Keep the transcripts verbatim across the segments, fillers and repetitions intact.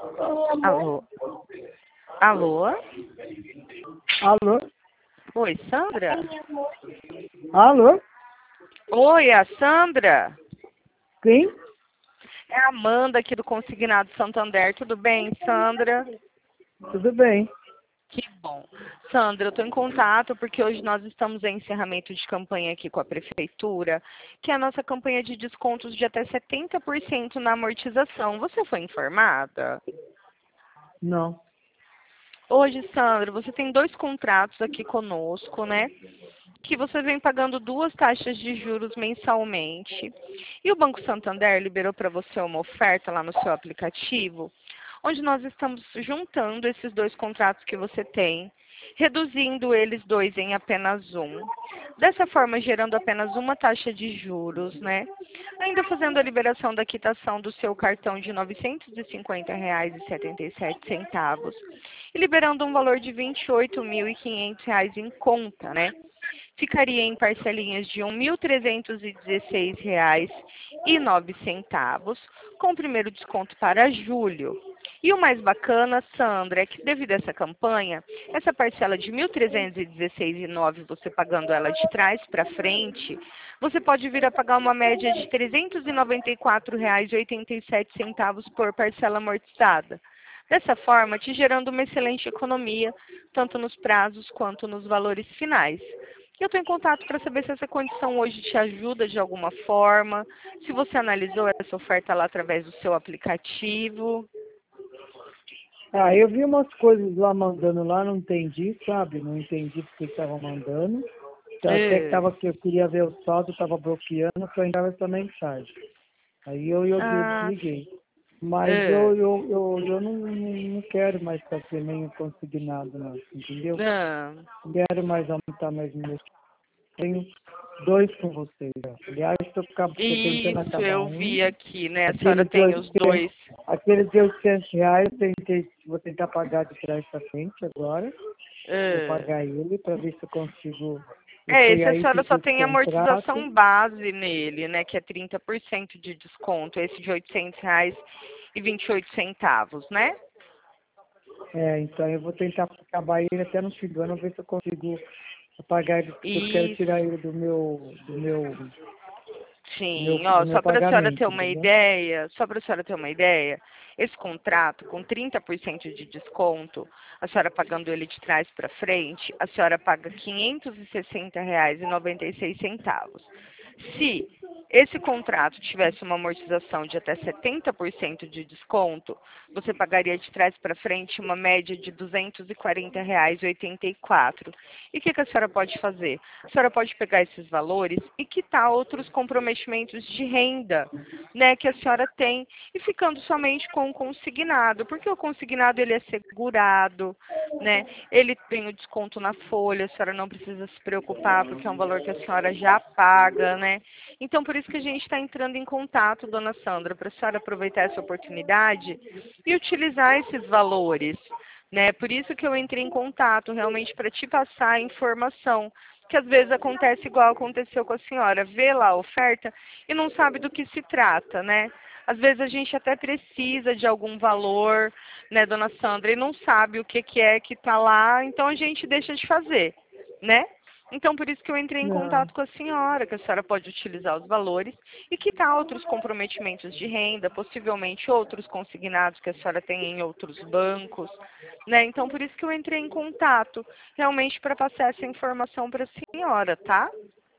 Alô? Alô? Alô? Oi, Sandra? Alô? Oi, é a Sandra? Quem? É a Amanda aqui do Consignado Santander. Tudo bem, Sandra? Tudo bem. Que bom. Sandra, eu estou em contato porque hoje nós estamos em encerramento de campanha aqui com a Prefeitura, que é a nossa campanha de descontos de até setenta por cento na amortização. Você foi informada? Não. Hoje, Sandra, você tem dois contratos aqui conosco, né? Que você vem pagando duas taxas de juros mensalmente. E o Banco Santander liberou para você uma oferta lá no seu aplicativo, onde nós estamos juntando esses dois contratos que você tem, reduzindo eles dois em apenas um. Dessa forma, gerando apenas uma taxa de juros, né? Ainda fazendo a liberação da quitação do seu cartão de novecentos e cinquenta reais e setenta e sete centavos e liberando um valor de vinte e oito mil e quinhentos reais em conta, né? Ficaria em parcelinhas de um mil trezentos e dezesseis reais e nove centavos, com o primeiro desconto para julho. E o mais bacana, Sandra, é que devido a essa campanha, essa parcela de mil trezentos e dezesseis reais e nove centavos, você pagando ela de trás para frente, você pode vir a pagar uma média de trezentos e noventa e quatro reais e oitenta e sete centavos por parcela amortizada. Dessa forma, te gerando uma excelente economia, tanto nos prazos quanto nos valores finais. Eu estou em contato para saber se essa condição hoje te ajuda de alguma forma, se você analisou essa oferta lá através do seu aplicativo. Ah, eu vi umas coisas lá mandando lá, não entendi, sabe? Não entendi porque estava mandando. Então, até que, É. tava, que eu queria ver o saldo, estava bloqueando, só entrava essa mensagem. Aí eu, eu, eu Ah, desliguei. Mas é. eu, eu, eu, eu não, não, não quero mais fazer nenhum consignado, não, entendeu? Não. Não quero mais aumentar mais meus. Tenho dois com vocês. Ó. Aliás, estou tentando Isso, acabar eu um. vi aqui, né? A senhora Aqueles de tem os oitocentos, dois. aqueles de oitocentos reais, eu tentei, vou tentar pagar de trás para frente agora. Vou É. pagar ele para ver se eu consigo. Eu É, fui esse a aí, senhora fiz só esse tem contrato. amortização base nele, né? Que é trinta por cento de desconto. Esse de oitocentos reais e vinte e oito centavos, né? É, então eu vou tentar acabar ele até no fim do ano, ver se eu consigo pagar ele, porque eu quero tirar Isso. ele do meu, do meu, do meu, Sim, do ó, meu só para a senhora ter pagamento, uma entendeu? ideia, só para a senhora ter uma ideia, esse contrato com trinta por cento de desconto, a senhora pagando ele de trás para frente, a senhora paga quinhentos e sessenta reais e noventa e seis centavos. Se esse contrato tivesse uma amortização de até setenta por cento de desconto, você pagaria de trás para frente uma média de duzentos e quarenta reais e oitenta e quatro. E o que, que a senhora pode fazer? A senhora pode pegar esses valores e quitar outros comprometimentos de renda, né, que a senhora tem, e ficando somente com o consignado, porque o consignado ele é segurado, né, ele tem o desconto na folha, a senhora não precisa se preocupar, porque é um valor que a senhora já paga, né. Então, por isso que a gente está entrando em contato, dona Sandra, para a senhora aproveitar essa oportunidade e utilizar esses valores. Né? Por isso que eu entrei em contato, realmente para te passar a informação, que às vezes acontece igual aconteceu com a senhora, vê lá a oferta e não sabe do que se trata, né? Às vezes a gente até precisa de algum valor, né, dona Sandra, e não sabe o que, que é que está lá, então a gente deixa de fazer, né? Então, por isso que eu entrei em Não. contato com a senhora, que a senhora pode utilizar os valores e quitar outros comprometimentos de renda, possivelmente outros consignados que a senhora tem em outros bancos, né? Então, por isso que eu entrei em contato, realmente para passar essa informação para a senhora, tá?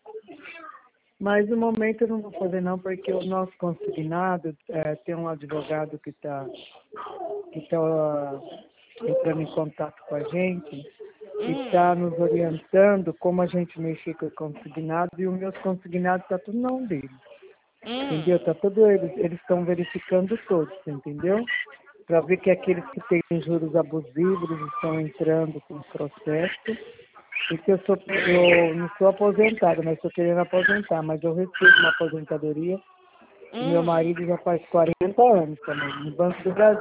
Mas no momento eu não vou fazer não, porque o nosso consignado é, tem um advogado que está que tá entrando em contato com a gente e está Hum, nos orientando como a gente mexer com o consignado e os meus consignados está tudo na mão dele. Entendeu? Tá hum, tudo eles, eles estão verificando todos, entendeu? Para ver que aqueles que têm juros abusivos eles estão entrando com processo. E que eu sou eu não sou aposentada, mas estou querendo aposentar, mas eu recebo uma aposentadoria e meu hum, marido já faz quarenta anos também, no Banco do Brasil.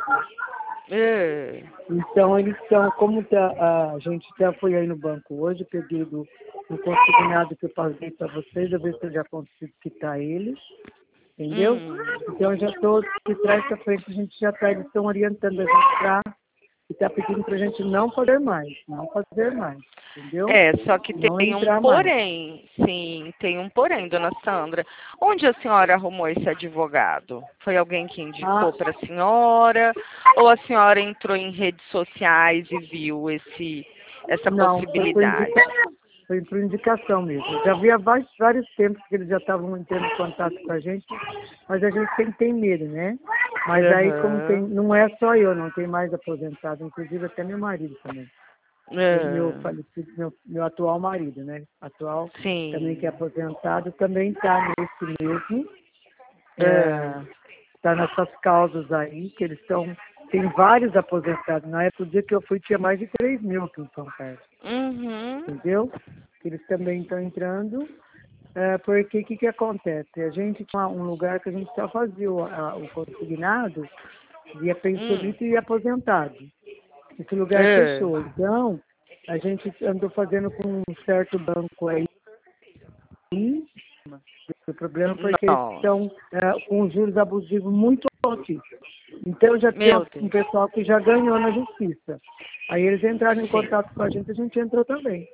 é, Então eles estão, como tá, a gente já foi aí no banco hoje, peguei do, do consignado que eu paguei para vocês, eu ver se eu já consigo quitar eles. entendeu? Hum. Então eu já estou de trás para frente, a gente já está, eles estão orientando a gente para e está pedindo para a gente não fazer mais, não fazer mais, entendeu? É, só que Não tem um entrar mais. porém, sim, tem um porém, dona Sandra. Onde a senhora arrumou esse advogado? Foi alguém que indicou Ah, para a senhora? Ou a senhora entrou em redes sociais e viu esse, essa não, foi por, possibilidade? indica, foi por indicação mesmo. Já havia vários, vários tempos que eles já estavam entrando em contato com a gente, mas a gente sempre tem medo, né? Mas aí como tem, Aham. não é só eu, não tem mais aposentado, inclusive até meu marido também. Meu, meu Ah, falecido, meu, meu atual marido, né? Atual, também que é sim. aposentado, também está nesse mesmo, Ah, está nessas causas aí, que eles estão, tem vários aposentados. Na época, o dia que eu fui, tinha mais de três mil aqui em São Carlos, uhum. entendeu? Eles também estão entrando, é, porque o que, que acontece? A gente tinha um lugar que a gente só fazia o, a, o consignado de Hum. pensionista e aposentado. Esse lugar Ah, fechou. Então, a gente andou fazendo com um certo banco aí. O problema foi que eles não. estão é, com juros abusivos muito altos. Então, já tem Meu um Deus. pessoal que já ganhou na justiça. Aí eles entraram em Sim. contato com a gente, a gente entrou também.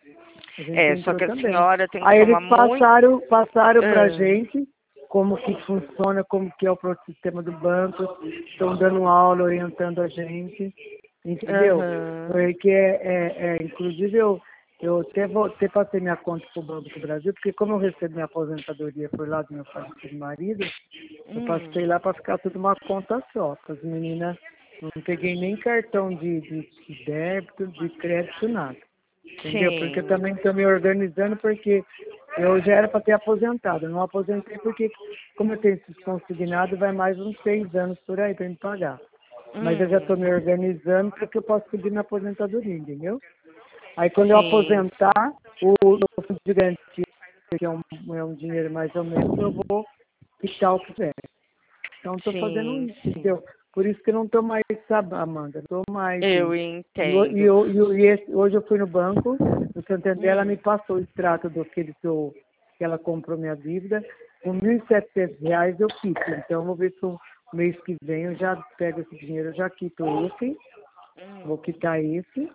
A gente É, só entrou que a também. senhora tem que Aí tomar eles muito. passaram, passaram para a Ah, gente como que funciona, como que é o próprio sistema do banco, estão dando aula, orientando a gente, entendeu? aham. Porque, é, é, é, inclusive, eu, eu até, vou, até passei minha conta para o Banco do Brasil, porque como eu recebo minha aposentadoria por lá do meu falecido marido, eu Hum, passei lá para ficar tudo uma conta só, para as meninas, não peguei nem cartão de, de, de débito, de crédito, nada. Entendeu? Porque eu sim. também estou me organizando porque eu já era para ter aposentado. Eu não aposentei porque, como eu tenho esses consignados, vai mais uns seis anos por aí para me pagar. Mas eu já estou me Hum, organizando para que eu possa pedir minha aposentadoria, entendeu? Aí quando eu sim, aposentar, o meu fundo de garantia, que é um, é um dinheiro mais ou menos, eu vou quitar o que tiver. Então estou fazendo sim, isso, sim. entendeu? Por isso que eu não estou mais, sabe, Amanda, não estou mais. Eu E, e, ho- e, entendo. eu- e, eu- e esse- hoje eu fui no banco, no Santander, ela me Hum, passou o extrato do que, ele, que, eu, que ela comprou minha dívida, com mil e setecentos reais eu quito. Então eu vou ver se o mês que vem eu já pego esse dinheiro, eu já quito esse, vou hum, quitar esse.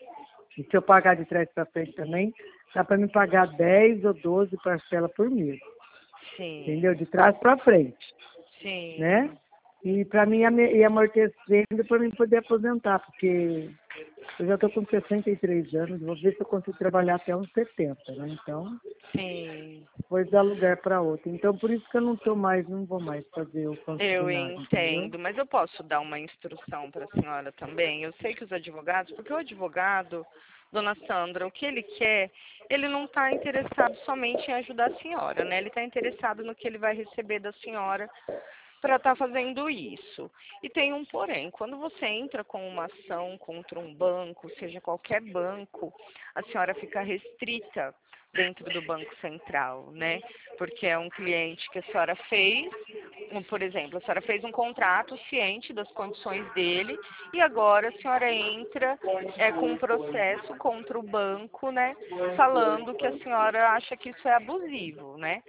E se eu pagar de trás para frente também, dá para me pagar dez ou doze parcelas por mês, entendeu? sim, De trás para frente, né? sim. E para mim ame- ir amortecendo para mim poder aposentar, porque eu já estou com sessenta e três anos, vou ver se eu consigo trabalhar até uns setenta, né? Então, Sim, depois dar lugar para outro. Então, por isso que eu não tô mais, não vou mais fazer o eu consignado, entendeu? entendo, mas eu posso dar uma instrução para a senhora também. Eu sei que os advogados, porque o advogado, dona Sandra, o que ele quer, ele não está interessado somente em ajudar a senhora, né? Ele está interessado no que ele vai receber da senhora para estar fazendo isso. E tem um porém, quando você entra com uma ação contra um banco, seja qualquer banco, a senhora fica restrita dentro do Banco Central, né? Porque é um cliente que a senhora fez, um, por exemplo, a senhora fez um contrato ciente das condições dele e agora a senhora entra é, com um processo contra o banco, né? Falando que a senhora acha que isso é abusivo, né?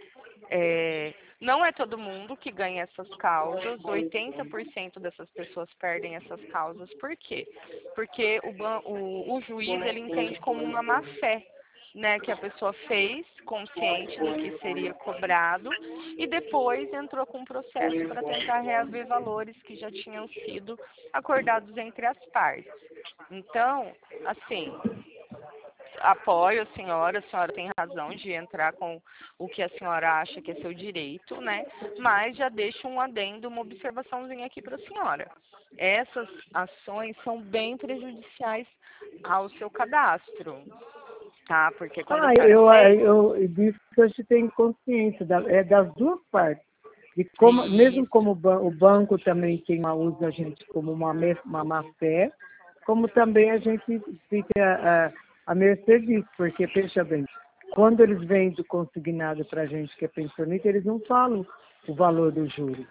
É, não é todo mundo que ganha essas causas, oitenta por cento dessas pessoas perdem essas causas. Por quê? Porque o, ban- o, o juiz ele entende como uma má-fé, né, que a pessoa fez, consciente do que seria cobrado, e depois entrou com um processo para tentar reaver valores que já tinham sido acordados entre as partes. Então, assim, apoio a senhora, a senhora tem razão de entrar com o que a senhora acha que é seu direito, né? Mas já deixo um adendo, uma observaçãozinha aqui para a senhora. Essas ações são bem prejudiciais ao seu cadastro, tá? Porque quando a Ah, senhora eu, fez eu, eu disse que a gente tem consciência, da, é das duas partes. E como, mesmo como o, isso, ban- o banco também tem uma, usa a gente como uma, me- uma má fé, como também a gente fica a, a mercê disso, porque, veja bem, quando eles vêm do consignado para a gente que é pensionista, eles não falam o valor do juro.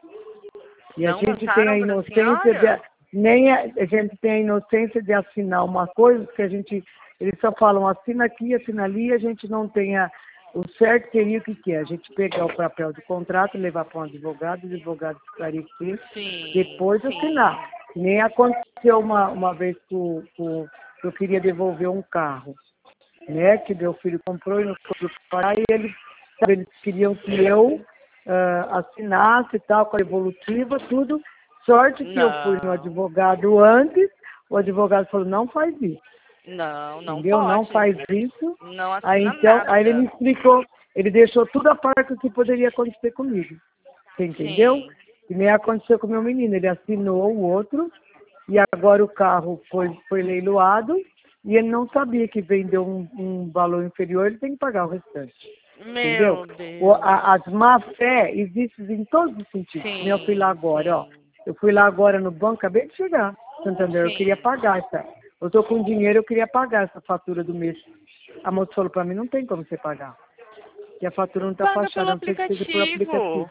E a não gente tem a passaram para a inocência de, senhora? nem a, a gente tem a inocência de assinar uma coisa que a gente, eles só falam assina aqui, assina ali, a gente não tem a, O certo seria o que, que é? A gente pegar o papel do contrato, levar para um advogado, o advogado esclarecer, Sim, depois sim. assinar. Nem aconteceu uma, uma vez que o- o- eu queria devolver um carro, né? Que meu filho comprou e não foi pagar, e eles, sabe, eles queriam que eu ah, assinasse e tal, com a evolutiva, tudo. Sorte que eu fui no Não, advogado antes, o advogado falou, não faz isso. não, não Entendeu? Não pode. faz isso. Não Aí assina então, aí ele me nada. explicou, ele deixou tudo a parte que poderia acontecer comigo. Você entendeu? Sim. E nem aconteceu com o meu menino. Ele assinou o outro e agora o carro foi, foi leiloado e ele não sabia que vendeu um, um valor inferior, ele tem que pagar o restante. Entendeu? Meu O, Deus. a, as má fé existem em todos os sentidos. Nem eu fui lá Sim, agora, ó. sim. Eu fui lá agora no banco, acabei de chegar. Santander, eu queria Sim. pagar essa. Eu tô com dinheiro, eu queria pagar essa fatura do mês. A moça falou pra mim, não tem como você pagar. Que a fatura não tá Paga pelo fachada, a não ser que seja por aplicativo. aplicativo.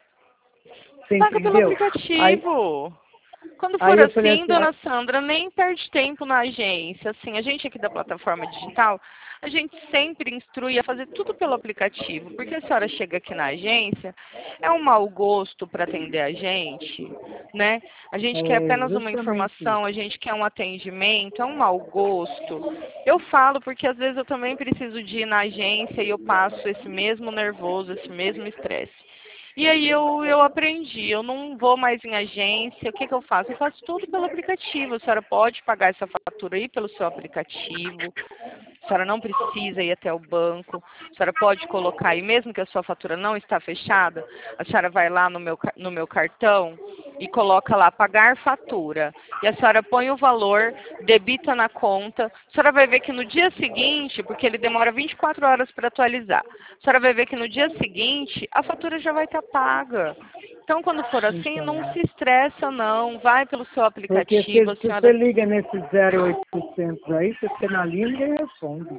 Você Paga pelo entendeu? Aí, aplicativo. Quando for aí eu falei assim, assim, ah, dona Sandra, nem perde tempo na agência. Assim, a gente aqui da plataforma digital, a gente sempre instrui a fazer tudo pelo aplicativo. Porque a senhora chega aqui na agência, é um mau gosto para atender a gente, né? A gente quer é apenas uma justamente isso. informação, a gente quer um atendimento, é um mau gosto. Eu falo porque às vezes eu também preciso de ir na agência e eu passo esse mesmo nervoso, esse mesmo estresse. E aí eu, eu aprendi, eu não vou mais em agência, o que, que eu faço? Eu faço tudo pelo aplicativo. A senhora pode pagar essa fatura aí pelo seu aplicativo. A senhora não precisa ir até o banco. A senhora pode colocar aí, mesmo que a sua fatura não está fechada, a senhora vai lá no meu, no meu cartão e coloca lá pagar fatura. E a senhora põe o valor, debita na conta. A senhora vai ver que no dia seguinte, porque ele demora vinte e quatro horas para atualizar, a senhora vai ver que no dia seguinte a fatura já vai estar paga. Então, quando for assim, não Então, se estressa não. Vai pelo seu porque aplicativo, se, a se você senhora... liga nesse zero oitocentos aí, você fica na linha e ninguém responde.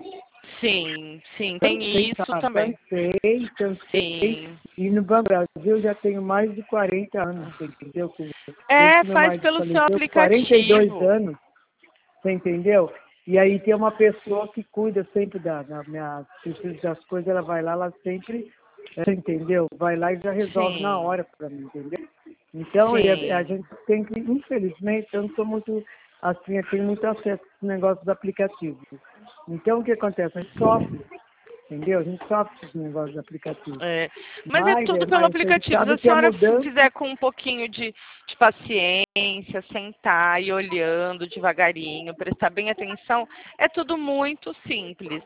Sim, sim, tem Cansei, isso sabe? também. Cansei, cansei. Sim. E no Banco Brasil eu já tenho mais de quarenta anos, você entendeu? Que desde É, que meu faz marido pelo seu faleceu, quarenta e dois aplicativo. anos, você entendeu? E aí tem uma pessoa que cuida sempre da, da minha, preciso das coisas, ela vai lá, ela sempre, você entendeu? Vai lá e já resolve na Sim, hora para mim, entendeu? Então, e a, a sim. gente tem que, infelizmente, eu não sou muito, assim, eu tenho muito acesso a esse negócio dos aplicativos. Então, o que acontece? A gente sofre, entendeu? A gente sofre com esse negócio dos aplicativos. É, mas é Mas, é, tudo pelo mas a gente aplicativo. Se sabe a que a senhora mudança, fizer com um pouquinho de, de paciência, sentar e olhando devagarinho, prestar bem atenção, é tudo muito simples.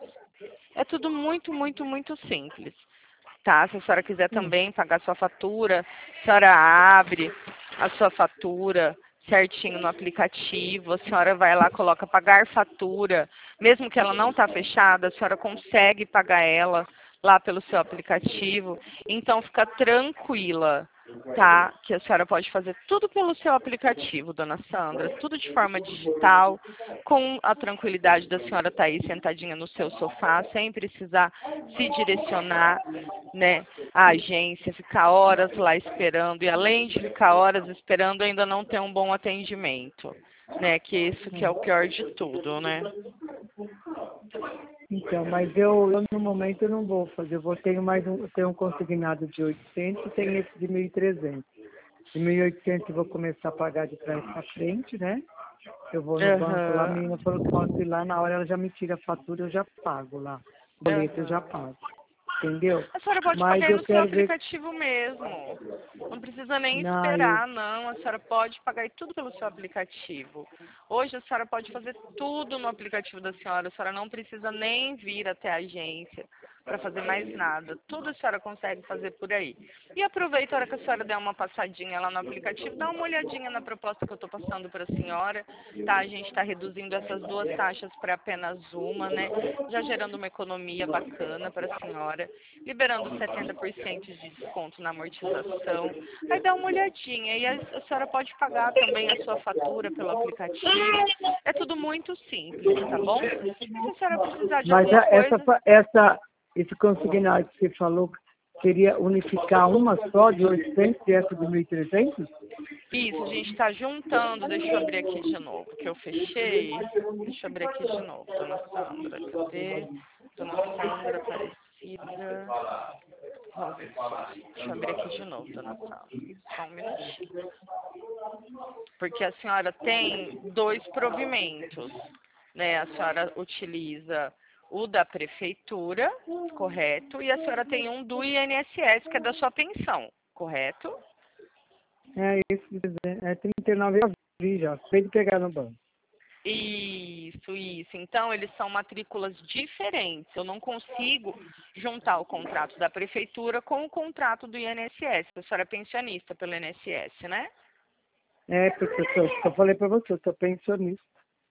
É tudo muito, muito, muito simples. Tá? Se a senhora quiser hum, também pagar sua fatura, a senhora abre a sua fatura certinho no aplicativo, a senhora vai lá, coloca pagar fatura, mesmo que ela não está fechada, a senhora consegue pagar ela lá pelo seu aplicativo. Então fica tranquila, tá? Que a senhora pode fazer tudo pelo seu aplicativo, dona Sandra, tudo de forma digital, com a tranquilidade da senhora estar aí sentadinha no seu sofá, sem precisar se direcionar, né, à agência, ficar horas lá esperando, e além de ficar horas esperando, ainda não ter um bom atendimento, né, que isso que é o pior de tudo, né? então, mas eu, eu no momento eu não vou fazer, eu vou ter mais um, eu tenho um consignado de oitocentos e tenho esse de mil e trezentos. De mil e oitocentos eu vou começar a pagar de trás para frente, né? Eu vou no banco lá, a Aham, menina falou que posso ir lá, na hora ela já me tira a fatura, eu já pago lá. O boleto eu já aham. pago, entendeu? A senhora pode Mas pagar aí eu no seu quero ver, aplicativo mesmo. Não precisa nem na, eu, esperar, não. A senhora pode pagar aí tudo pelo seu aplicativo. Hoje a senhora pode fazer tudo no aplicativo da senhora. A senhora não precisa nem vir até a agência para fazer mais nada. Tudo a senhora consegue fazer por aí. E aproveita a hora que a senhora der uma passadinha lá no aplicativo, dá uma olhadinha na proposta que eu estou passando para a senhora. Tá? A gente está reduzindo essas duas taxas para apenas uma, né? Já gerando uma economia bacana para a senhora, liberando setenta por cento de desconto na amortização. Aí dá uma olhadinha e a, a senhora pode pagar também a sua fatura pelo aplicativo. É tudo muito simples, tá bom? E se a senhora precisar de mas alguma a- essa, coisa, fa- essa, esse consignado que você falou seria unificar uma só de oitocentos e essa de mil e trezentos? isso, a gente está juntando. Deixa eu abrir aqui de novo, que eu fechei. Deixa eu abrir aqui de novo, dona Sandra. Cadê? Dona Sandra apareceu. Aparecida Rose Souza. Deixa eu abrir aqui de novo, dona Sandra. Só um minutinho. Porque a senhora tem dois provimentos, né? A senhora utiliza o da prefeitura, correto? E a senhora tem um do I N S S, que é da sua pensão, correto? É isso, é trinta e nove eu já, acabei de pegar no banco. Isso, isso. Então, eles são matrículas diferentes. Eu não consigo juntar o contrato da prefeitura com o contrato do I N S S. A senhora é pensionista pelo I N S S, né? É, porque eu, sou, eu falei para você, eu sou pensionista.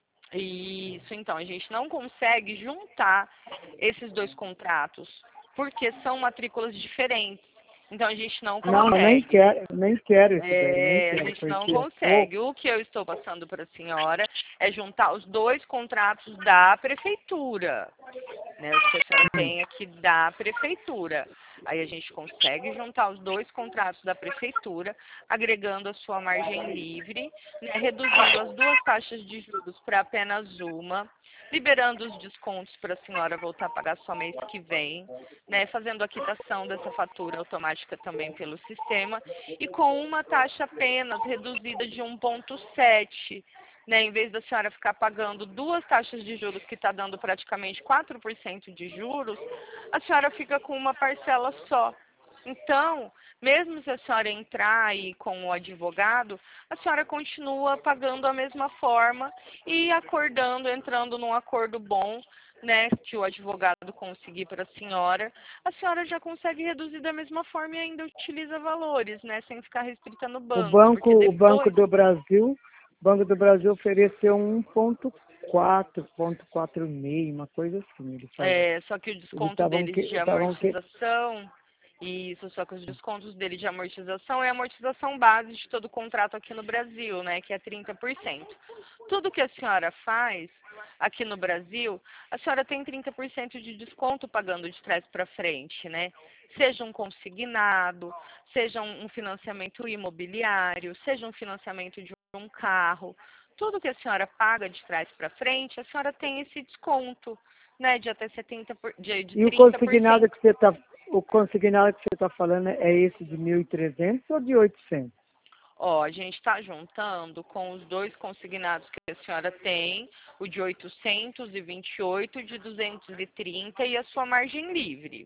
Isso, então, a gente não consegue juntar esses dois contratos, porque são matrículas diferentes. Então, a gente não consegue. Não, eu nem quero, nem quero isso É, daí, nem quero. a gente não porque consegue. O que eu estou passando para a senhora é juntar os dois contratos da prefeitura, né? Os que a senhora tem aqui da prefeitura. Aí a gente consegue juntar os dois contratos da prefeitura, agregando a sua margem livre, né? Reduzindo as duas taxas de juros para apenas uma, liberando os descontos para a senhora voltar a pagar só mês que vem, né? Fazendo a quitação dessa fatura automática também pelo sistema, e com uma taxa apenas reduzida de um vírgula sete. Né, em vez da senhora ficar pagando duas taxas de juros, que está dando praticamente quatro por cento de juros, a senhora fica com uma parcela só. Então, mesmo se a senhora entrar aí com o advogado, a senhora continua pagando a mesma forma e acordando, entrando num acordo bom, né, que o advogado conseguir para a senhora, a senhora já consegue reduzir da mesma forma e ainda utiliza valores, né, sem ficar restrita no banco. O banco, porque o Banco depois... do Brasil, o Banco do Brasil ofereceu um ponto quatro, ponto quatro meio, uma coisa assim. Ele falou. É, só que o desconto deles que, de tavam que... amortização, isso, só que os descontos dele de amortização é a amortização base de todo contrato aqui no Brasil, né, que é trinta por cento. Tudo que a senhora faz aqui no Brasil, a senhora tem trinta por cento de desconto pagando de trás para frente, né? Seja um consignado, seja um financiamento imobiliário, seja um financiamento de um carro. Tudo que a senhora paga de trás para frente, a senhora tem esse desconto, né, de até setenta por cento, de, de E o trinta por cento. consignado que você está, o consignado que você está falando é esse de mil e trezentos ou de oitocentos? Ó, a gente está juntando com os dois consignados que a senhora tem, o de oitocentos e vinte e oito, de duzentos e trinta e a sua margem livre.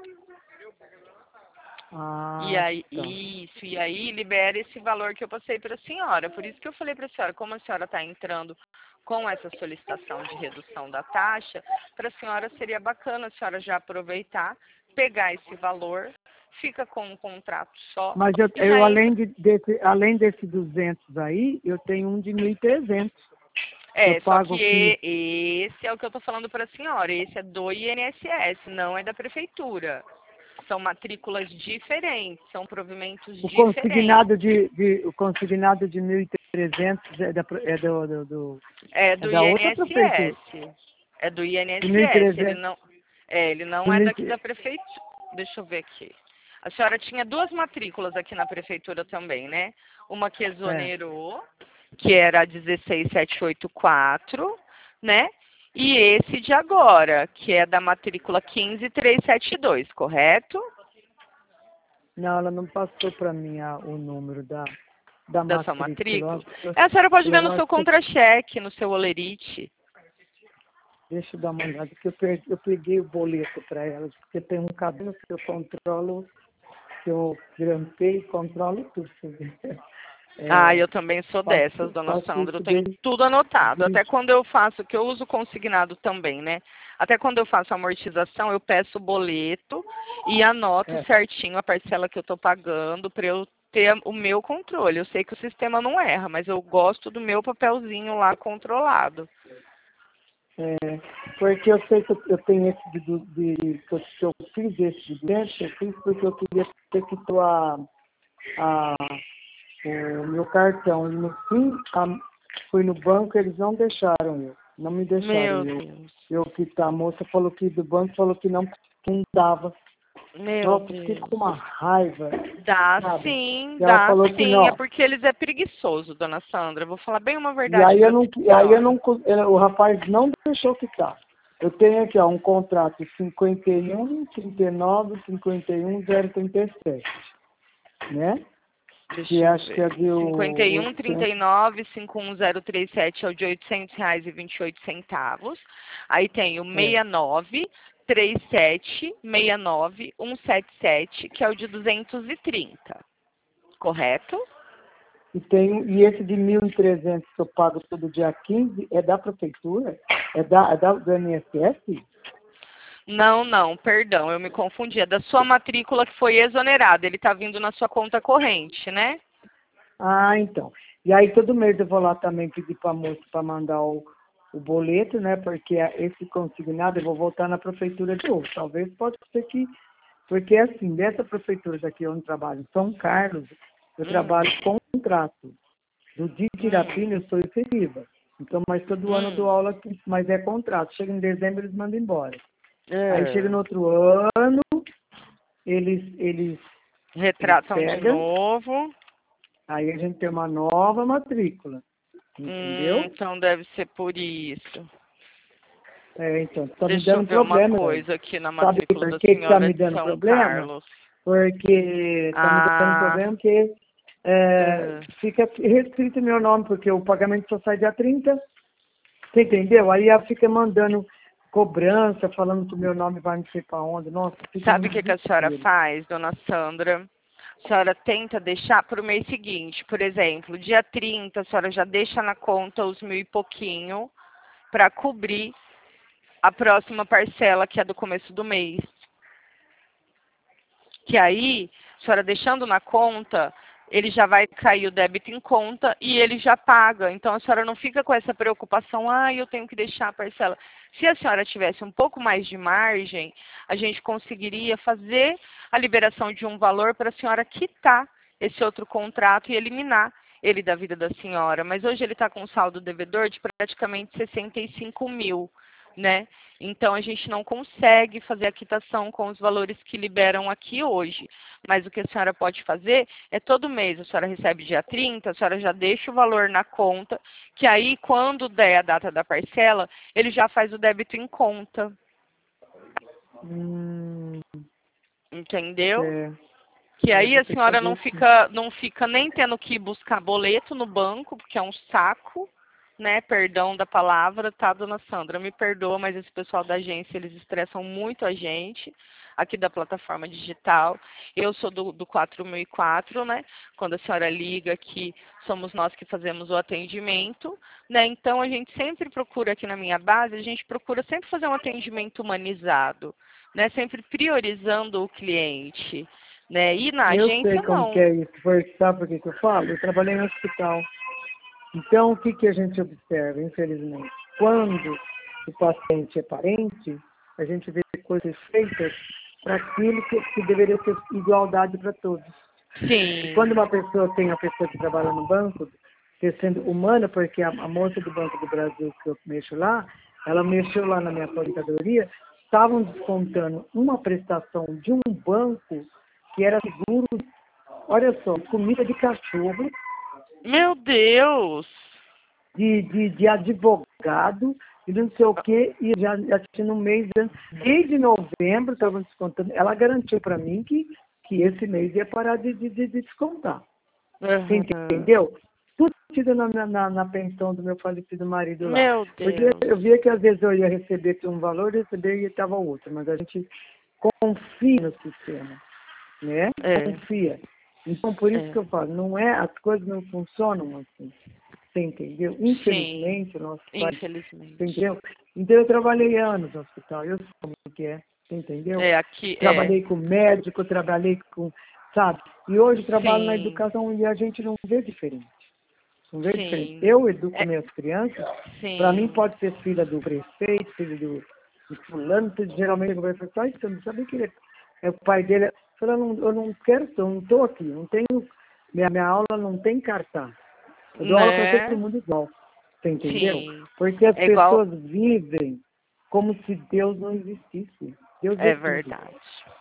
Ah, E aí, tá. isso, e aí libera esse valor que eu passei para a senhora. Por isso que eu falei para a senhora, como a senhora está entrando com essa solicitação de redução da taxa, para a senhora seria bacana a senhora já aproveitar, pegar esse valor, fica com um contrato só. Mas eu, e eu já além, entra... de, desse, além desse duzentos aí, eu tenho um de mil e trezentos. É, eu só pago que esse é o que eu estou falando para a senhora, esse é do I N S S, não é da prefeitura. São matrículas diferentes, são provimentos o diferentes. consignado de, de, o consignado de mil e trezentos é, da, é do, do, do, É do é da outra prefeitura. I N S S. É do I N S mil e S. Ele trezentos. não, é, ele não é daqui da prefeitura. Deixa eu ver aqui. A senhora tinha duas matrículas aqui na prefeitura também, né? Uma que exonerou, é. que era a dezesseis mil setecentos e oitenta e quatro, né? E esse de agora, que é da matrícula quinze mil trezentos e setenta e dois, correto? Não, ela não passou para mim a, o número da, da, da sua matrícula. matrícula? É, a senhora pode ver no seu que... contra-cheque, no seu olerite. Deixa eu dar uma olhada, porque eu, peguei, eu peguei o boleto para ela, porque tem um caderno que eu controlo, que eu grampei e controlo tudo. É, ah, eu também sou faço, dessas, dona Sandra. Eu tenho desde, tudo anotado. desde... Até quando eu faço, que eu uso consignado também, né? Até quando eu faço amortização, eu peço o boleto e anoto é. certinho a parcela que eu estou pagando para eu ter o meu controle. Eu sei que o sistema não erra, mas eu gosto do meu papelzinho lá controlado. É, porque eu sei que eu tenho esse de, de, de que eu fiz esse de duzentos, eu fiz porque eu queria ter que a, a o meu cartão. E no fim, a, fui no banco, eles não deixaram eu. Não me deixaram meu eu. Deus. Eu quitar. A moça falou que do banco falou que não, não dava. Meu Nossa, Deus. fiquei com uma raiva. Dá sabe? sim, e dá falou sim. Que não. É porque eles é preguiçoso, dona Sandra. Eu vou falar bem uma verdade. E aí eu não, pra aí eu não, o rapaz não deixou quitar. Eu tenho aqui, ó, um contrato cinquenta e um, trinta e nove, cinquenta e um, zero trinta e sete, né? Deixa Que eu acho que é ver. de cinquenta e um, trinta e oitocentos. nove, cinquenta e um zero trinta e sete é o de oitocentos reais e vinte e oito centavos. Aí tem o É. sessenta e nove, trinta e sete, sessenta e nove, cento e setenta e sete, que é o de duzentos e trinta. Correto? E, tem, e esse de mil e trezentos que eu pago todo dia quinze é da prefeitura? É da, é da do I N S S? Não, não, perdão, eu me confundi. É da sua matrícula que foi exonerada. Ele está vindo na sua conta corrente, né? Ah, então. E aí todo mês eu vou lá também pedir para a moça para mandar o, o boleto, né? Porque esse consignado eu vou voltar na prefeitura de novo. Talvez pode ser que... Porque assim, dessa prefeitura daqui onde eu trabalho, em São Carlos, eu Hum, trabalho com contrato. Do de hum, Tirapina eu sou efetiva. Então, mas todo ano eu dou hum. aula aqui, mas é contrato. Chega em dezembro, eles mandam embora. Aí chega É. no outro ano, eles, eles, eles Retratam de pegam, novo. aí a gente tem uma nova matrícula. Hum, Entendeu? então deve ser por isso. É, então, está me Deixa eu dando ver uma problema, Elaine. coisa aqui na Sabe matrícula por da que está senhora me de dando São problema? Carlos. Porque está me dando Ah, problema porque é, é. fica restrito meu nome, porque o pagamento só sai dia trinta. Você entendeu? Aí ela fica mandando cobrança, falando que o meu nome vai não sei para onde. Nossa, fica Sabe no o que, que a senhora desespero. faz, dona Sandra? A senhora tenta deixar para o mês seguinte. Por exemplo, dia trinta, a senhora já deixa na conta os mil e pouquinho para cobrir a próxima parcela, que é do começo do mês. Que aí, a senhora deixando na conta, ele já vai cair o débito em conta e ele já paga. Então, a senhora não fica com essa preocupação, ah, eu tenho que deixar a parcela. Se a senhora tivesse um pouco mais de margem, a gente conseguiria fazer a liberação de um valor para a senhora quitar esse outro contrato e eliminar ele da vida da senhora. Mas hoje ele está com um saldo devedor de praticamente sessenta e cinco mil, né? Então, a gente não consegue fazer a quitação com os valores que liberam aqui hoje. Mas o que a senhora pode fazer é todo mês, a senhora recebe dia trinta, a senhora já deixa o valor na conta, que aí, quando der a data da parcela, ele já faz o débito em conta. Hum, Entendeu? é, Que é, aí vou a ter que senhora fazer não assim. fica, não fica nem tendo que buscar boleto no banco, porque é um saco, né? Perdão da palavra, tá, dona Sandra? Me perdoa, mas esse pessoal da agência, eles estressam muito a gente aqui da plataforma digital. Eu sou do, do quatro mil e quatro, né? Quando a senhora liga aqui, somos nós que fazemos o atendimento, né? Então, a gente sempre procura aqui na minha base, a gente procura sempre fazer um atendimento humanizado, né? Sempre priorizando o cliente. Né? E na Eu sei agência, como que não. é isso, porque sabe por que que eu falo? Eu trabalhei no hospital. Então, o que, que a gente observa, infelizmente? Quando o paciente é parente, a gente vê coisas feitas para aquilo que, que deveria ser igualdade para todos. E Sim. quando uma pessoa tem a pessoa que trabalha no banco, ter sendo humana, porque a, a moça do Banco do Brasil que eu mexo lá, ela mexeu lá na minha aposentadoria, estavam descontando uma prestação de um banco que era seguro, olha só, comida de cachorro, Meu Deus! de, de, de advogado, e não sei o quê, e já, já tinha no mês, desde novembro, estavam descontando. Ela garantiu para mim que, que esse mês ia parar de, de, de descontar. Você Uhum. entendeu? Tudo tido na, na, na pensão do meu falecido marido lá. Meu Porque Deus. eu via que às vezes eu ia receber um valor, receber e estava outro, mas a gente confia no sistema, né? É, Confia. Então, por isso é. que eu falo, não é, as coisas não funcionam assim. Você entendeu? Sim, Infelizmente, o nosso país, você infelizmente. entendeu? Então, eu trabalhei anos no hospital, eu sei como que é, você entendeu? É, aqui, é. Trabalhei com médico, trabalhei com, sabe? E hoje trabalho na Sim, educação e a gente não vê diferente. Não vê diferente. sim. Eu educo É, minhas crianças, para mim sim. pode ser filha do prefeito, filho do, do fulano, geralmente eu vou falar, ai, você não sabia que ele é, é o pai dele. Eu falo, eu não, eu não quero, eu não estou aqui, não tenho, minha, minha aula não tem cartaz. Eu dou aula para todo Né? mundo igual. Você entendeu? Sim. Porque as É igual, pessoas vivem como se Deus não existisse. Deus vê é tudo. verdade.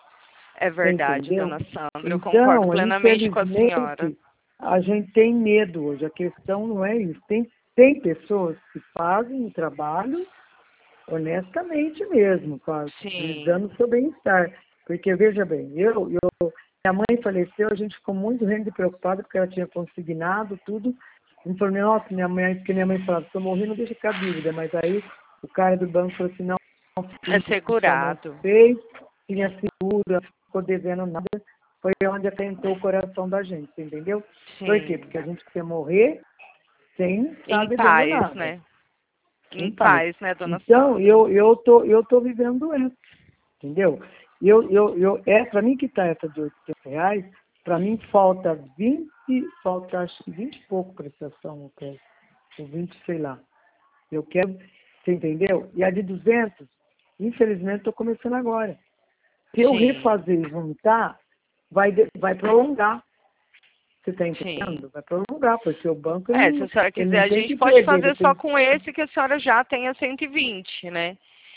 É Você verdade, entendeu? dona Sandra. Eu concordo Então, plenamente com a senhora. infelizmente, a gente tem medo hoje. A questão não é isso. Tem, tem pessoas que fazem o trabalho honestamente mesmo, com Sim. visando o seu bem-estar. Porque, veja bem, eu, eu, minha mãe faleceu, a gente ficou muito rende e preocupada, porque ela tinha consignado tudo. Eu falei, nossa, minha mãe, porque minha mãe falava, se eu morrer, não deixa ficar dívida. Mas aí o cara do banco falou assim, não, não É fiz o que sua mãe segurado. fez, tinha seguro, não ficou devendo nada. Foi onde atentou o coração da gente, você entendeu? Por quê? Sim. Porque a gente quer morrer sem estar Em devendo paz, nada, né? em Em paz. paz, né, dona Então, Sandra? eu, eu, tô, eu tô vivendo essa, entendeu? Eu, eu, eu, é, para mim que tá essa de oitocentos reais, para mim falta vinte, falta acho que vinte e pouco prestação, eu quero, ou vinte, sei lá. Eu quero, você entendeu? E a de duzentos, infelizmente, estou começando agora. Se eu Sim. refazer e juntar, vai, de- vai prolongar. Você está Sim. entendendo? Vai prolongar, porque o banco ele É, se não, a senhora ele quiser, não a tem gente que pode perder, ele fazer só tem. com esse que a senhora já tenha cento e vinte, né?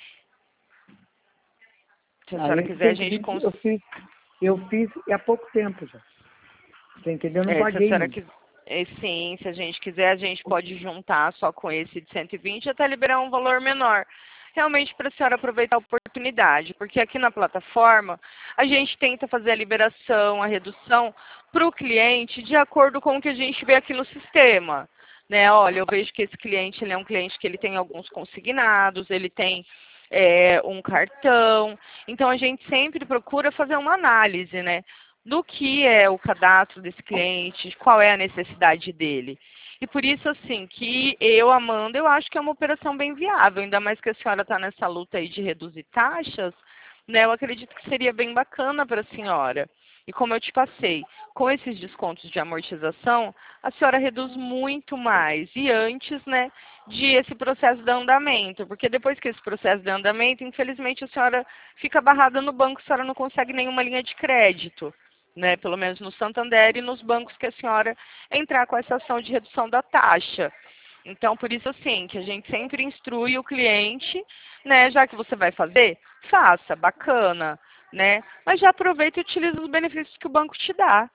Se a Ah, senhora esse quiser, a gente cento e vinte cons... eu fiz, eu fiz há pouco tempo já. Você entendeu? Eu não é, se a paguei senhora ainda. quiser, é, sim, se a gente quiser, a gente pode juntar só com esse de cento e vinte até liberar um valor menor. Realmente para a senhora aproveitar a oportunidade, porque aqui na plataforma a gente tenta fazer a liberação, a redução para o cliente de acordo com o que a gente vê aqui no sistema. Né? Olha, eu vejo que esse cliente ele é um cliente que ele tem alguns consignados, ele tem é, um cartão. Então a gente sempre procura fazer uma análise, né? Do que é o cadastro desse cliente, qual é a necessidade dele. E por isso, assim, que eu, Amanda, eu acho que é uma operação bem viável, ainda mais que a senhora está nessa luta aí de reduzir taxas, né? Eu acredito que seria bem bacana para a senhora. E como eu te passei, com esses descontos de amortização, a senhora reduz muito mais. E antes, né, de esse processo de andamento, porque depois que esse processo de andamento, infelizmente a senhora fica barrada no banco, a senhora não consegue nenhuma linha de crédito. Né, pelo menos no Santander e nos bancos que a senhora entrar com essa ação de redução da taxa. Então, por isso, assim, que a gente sempre instrui o cliente, né, já que você vai fazer, faça, bacana, né, mas já aproveita e utiliza os benefícios que o banco te dá.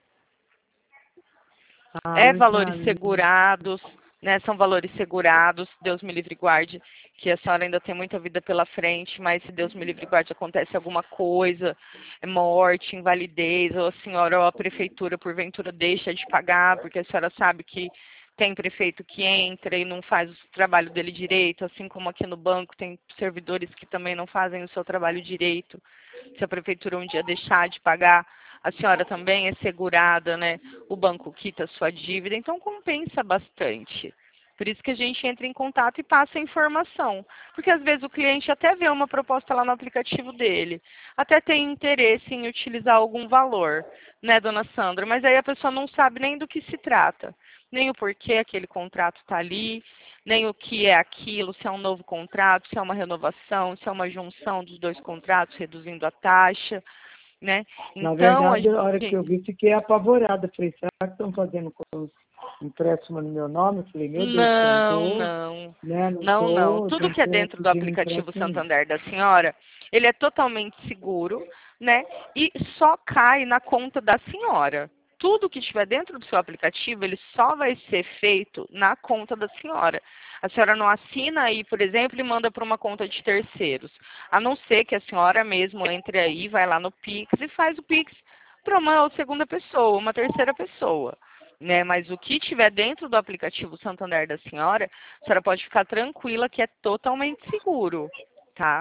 Ah, É mas valores na, segurados, né? São valores segurados, Deus me livre e guarde, que a senhora ainda tem muita vida pela frente, mas se Deus me livre e guarde acontece alguma coisa, é morte, invalidez, ou a senhora ou a prefeitura porventura deixa de pagar, porque a senhora sabe que tem prefeito que entra e não faz o trabalho dele direito, assim como aqui no banco tem servidores que também não fazem o seu trabalho direito. Se a prefeitura um dia deixar de pagar, a senhora também é segurada, né? O banco quita a sua dívida, então compensa bastante. Por isso que a gente entra em contato e passa a informação. Porque às vezes o cliente até vê uma proposta lá no aplicativo dele, até tem interesse em utilizar algum valor, né, dona Sandra? Mas aí a pessoa não sabe nem do que se trata, nem o porquê aquele contrato está ali, nem o que é aquilo, se é um novo contrato, se é uma renovação, se é uma junção dos dois contratos, reduzindo a taxa, né? na Então, a verdade, a hora que eu gente... vi, fiquei apavorada. Falei, será que estão fazendo com empréstimo no meu nome? Eu falei, meu Deus do céu, não Não, tô, não. né? Não Não, não. tô, Tudo não que é tô dentro do pedindo aplicativo empréstimo, não. Santander da senhora, ele é totalmente seguro, né? E só cai na conta da senhora. Tudo que estiver dentro do seu aplicativo, ele só vai ser feito na conta da senhora. A senhora não assina aí, por exemplo, e manda para uma conta de terceiros. A não ser que a senhora mesmo entre aí, vai lá no Pix e faz o Pix para uma segunda pessoa, uma terceira pessoa. Né? Mas o que tiver dentro do aplicativo Santander da senhora, a senhora pode ficar tranquila que é totalmente seguro, tá?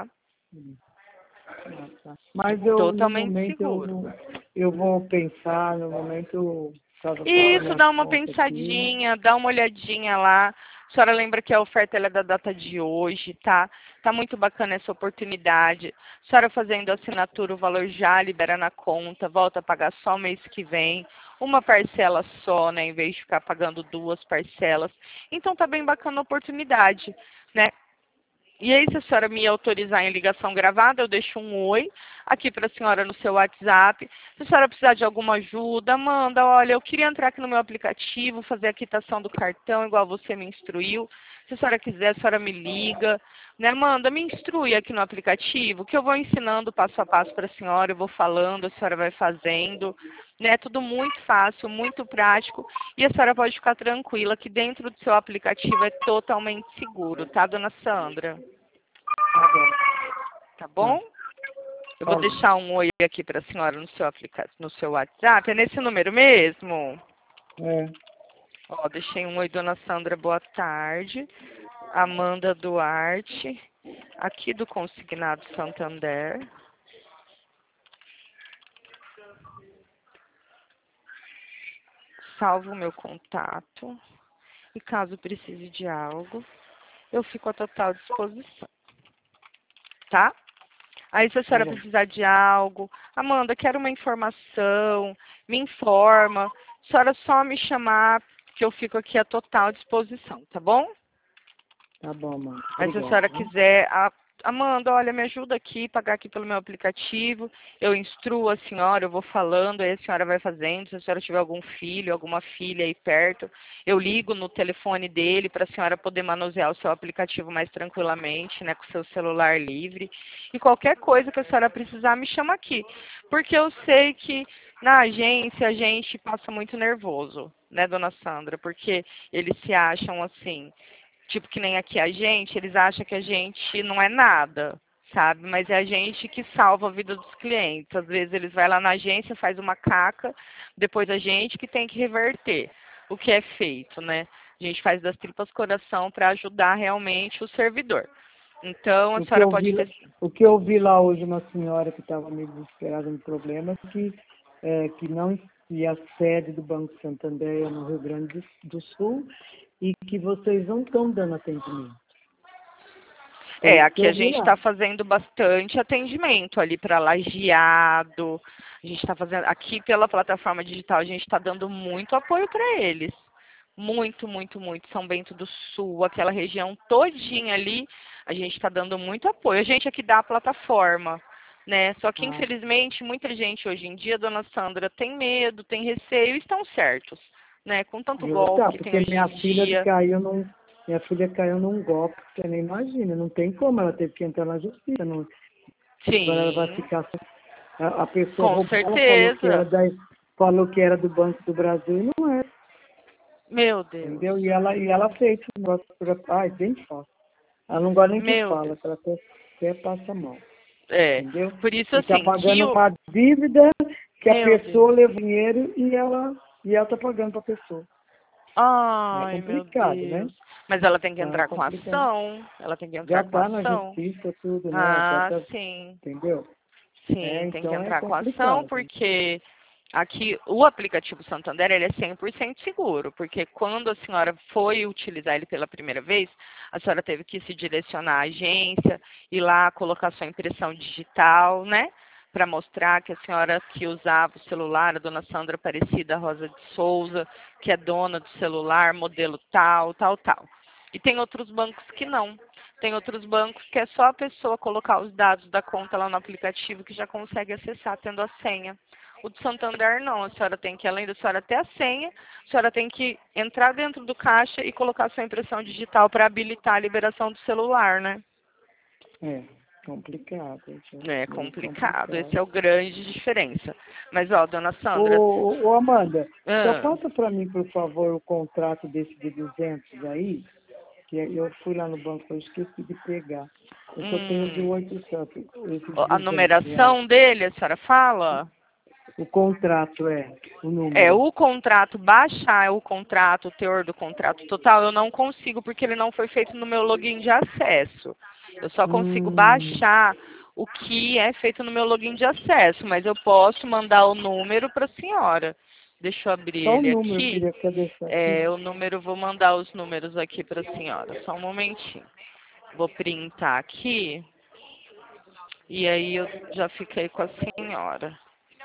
Ah, tá. Mas eu, no Totalmente momento, eu, seguro. vou- eu vou pensar, no momento, eu estava E fazendo isso, minhas dá uma contas aqui. pensadinha, dá uma olhadinha lá. A senhora lembra que a oferta ela é da data de hoje, tá? Tá muito bacana essa oportunidade. A senhora fazendo a assinatura, o valor já libera na conta, volta a pagar só mês que vem. Uma parcela só, né? Em vez de ficar pagando duas parcelas. Então tá bem bacana a oportunidade, né? E aí, se a senhora me autorizar em ligação gravada, eu deixo um oi aqui para a senhora no seu WhatsApp. Se a senhora precisar de alguma ajuda, manda, olha, eu queria entrar aqui no meu aplicativo, fazer a quitação do cartão, igual você me instruiu. Se a senhora quiser, a senhora me liga, né? Manda, me instrui aqui no aplicativo, que eu vou ensinando passo a passo para a senhora, eu vou falando, a senhora vai fazendo, né? Tudo muito fácil, muito prático. E a senhora pode ficar tranquila que dentro do seu aplicativo é totalmente seguro, tá, dona Sandra? Tá bom. Tá bom? Eu vou Pode. deixar um oi aqui para a senhora no seu aplicativo, no seu WhatsApp. É nesse número mesmo? É. Ó, deixei um oi, dona Sandra, boa tarde. Amanda Duarte, aqui do Consignado Santander. Salvo o meu contato. E caso precise de algo, eu fico à total disposição. Tá? Aí se a Tá senhora bom. precisar de algo, Amanda, quero uma informação, me informa. A senhora só me chamar, que eu fico aqui à total disposição, tá bom? Tá bom, mano. Mas se a Obrigado. senhora Viu? quiser, a, Amanda, olha, me ajuda aqui, pagar aqui pelo meu aplicativo, eu instruo a senhora, eu vou falando, aí a senhora vai fazendo. Se a senhora tiver algum filho, alguma filha aí perto, eu ligo no telefone dele para a senhora poder manusear o seu aplicativo mais tranquilamente, né, com o seu celular livre. E qualquer coisa que a senhora precisar, me chama aqui. Porque eu sei que na agência a gente passa muito nervoso, né, dona Sandra? Porque eles se acham assim, tipo que nem aqui a gente, eles acham que a gente não é nada, sabe? Mas é a gente que salva a vida dos clientes. Às vezes eles vão lá na agência, faz uma caca, depois a gente que tem que reverter o que é feito, né? A gente faz das tripas coração para ajudar realmente o servidor. Então, a O que senhora eu pode vi, ter... o que eu vi lá hoje, uma senhora que estava meio desesperada no problema, que, é, que não que a sede do Banco Santander é no Rio Grande do, do Sul e que vocês não estão dando atendimento. Foi É, isso que aqui a eu vi gente lá. está fazendo bastante atendimento ali para lajeado. A gente está fazendo aqui pela plataforma digital, a gente está dando muito apoio para eles. Muito, muito, muito. São Bento do Sul, aquela região todinha ali, a gente está dando muito apoio. A gente aqui dá a plataforma, né? Só que Ah, infelizmente muita gente hoje em dia, dona Sandra, tem medo, tem receio e estão certos, né? Com tanto eu, golpe tá, que tem porque hoje minha em filha dia. caiu num, minha filha caiu num golpe, que você nem imagina, não tem como, ela teve que entrar na justiça, não, agora ela vai Sim, ficar sem- a, a pessoa com roubou, ela falou que era certeza. da, falou que era do Banco do Brasil e não é, Meu Deus. entendeu? E ela, e ela fez o negócio, por- ai, bem fácil. Ela não gosta nem que Meu fala, Deus. que ela até, até passa mal, É. entendeu? Por isso, E está assim, que pagando o. uma dívida que a Meu pessoa Deus. leva dinheiro e ela e ela está pagando para a pessoa. É Ai, meu complicado, né? Deus. Mas ela tem que Tá, é entrar com complicado. ação. Ela tem que Já entrar com está na ação. justiça, tudo, né? Já Ah, tá, sim. entendeu? É, Sim, tem que então é entrar com ação, complicado. porque aqui o aplicativo Santander ele é cem por cento seguro, porque quando a senhora foi utilizar ele pela primeira vez, a senhora teve que se direcionar à agência, ir lá colocar sua impressão digital, né? Para mostrar que a senhora que usava o celular, a dona Sandra Aparecida Rosa de Souza, que é dona do celular, modelo tal, tal, tal. E tem outros bancos que não. Tem outros bancos que é só a pessoa colocar os dados da conta lá no aplicativo que já consegue acessar tendo a senha. O do Santander não, a senhora tem que, além da senhora ter a senha, a senhora tem que entrar dentro do caixa e colocar sua impressão digital para habilitar a liberação do celular, né? É complicado, gente. É Meio complicado, complicado. esse é o grande diferença. Mas, ó, dona Ô, Sandra, ô, ô, Amanda, só ah, passa para mim, por favor, o contrato desse de duzentos aí, que eu fui lá no banco, eu esqueci de pegar. Eu só tenho de hum, oitocentos, esse de a duzentos reais. numeração dele, a senhora fala? O contrato é, o É, número. o contrato, baixar o contrato, o teor do contrato total, eu não consigo porque ele não foi feito no meu login de acesso. Eu só consigo Hum, baixar o que é feito no meu login de acesso, mas eu posso mandar o número para a senhora. Deixa eu abrir só o ele número eu aqui. queria que deixar aqui. É, o número, vou mandar os números aqui para a senhora. Só um momentinho. Vou printar aqui. E aí eu já fiquei com a senhora.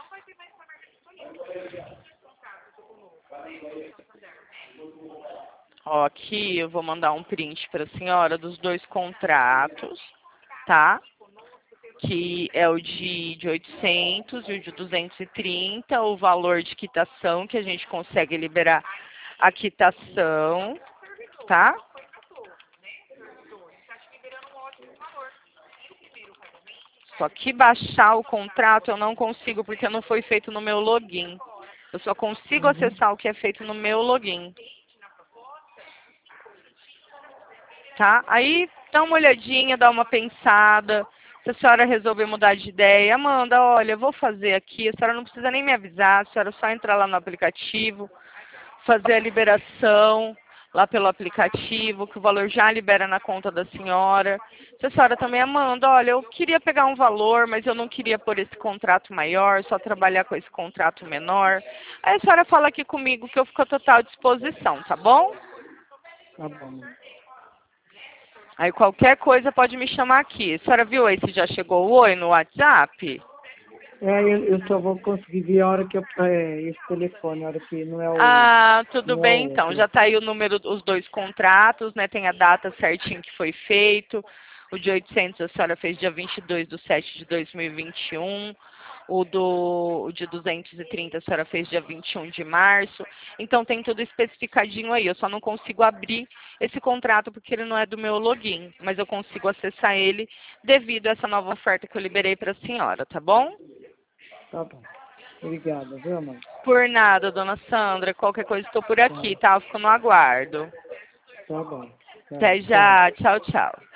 Ó, aqui eu vou mandar um print para a senhora dos dois contratos, tá? Que é o de, de oitocentos e o de duzentos e trinta, o valor de quitação, que a gente consegue liberar a quitação, tá? Só que baixar o contrato eu não consigo porque não foi feito no meu login. Eu só consigo Uhum. acessar o que é feito no meu login, tá? Aí Dá uma olhadinha, dá uma pensada. Se a senhora resolver mudar de ideia, Amanda, olha, eu vou fazer aqui, a senhora não precisa nem me avisar, a senhora só entrar lá no aplicativo, fazer a liberação lá pelo aplicativo, que o valor já libera na conta da senhora. Se a senhora também, Amanda, olha, eu queria pegar um valor, mas eu não queria pôr esse contrato maior, só trabalhar com esse contrato menor. Aí a senhora fala aqui comigo que eu fico à total disposição, tá bom? Tá bom. Aí qualquer coisa pode me chamar aqui. A senhora viu aí se já chegou o oi no WhatsApp? É, eu, eu só vou conseguir ver a hora que eu... É, esse telefone, a hora que não é o... Ah, tudo Não é bem o então. outro. Já está aí o número, os dois contratos, né? Tem a data certinho que foi feito. O de oitocentos a senhora fez dia vinte e dois de sete de dois mil e vinte e um. O, do, o de duzentos e trinta a senhora fez dia vinte e um de março. Então tem tudo especificadinho aí. Eu só não consigo abrir esse contrato porque ele não é do meu login. Mas eu consigo acessar ele devido a essa nova oferta que eu liberei para a senhora, tá bom? Tá bom. Obrigada, viu, mãe? Por nada, dona Sandra. Qualquer coisa estou por aqui, tá? Eu fico no aguardo. Tá bom. Tá, Até tchau. já. Tchau, tchau.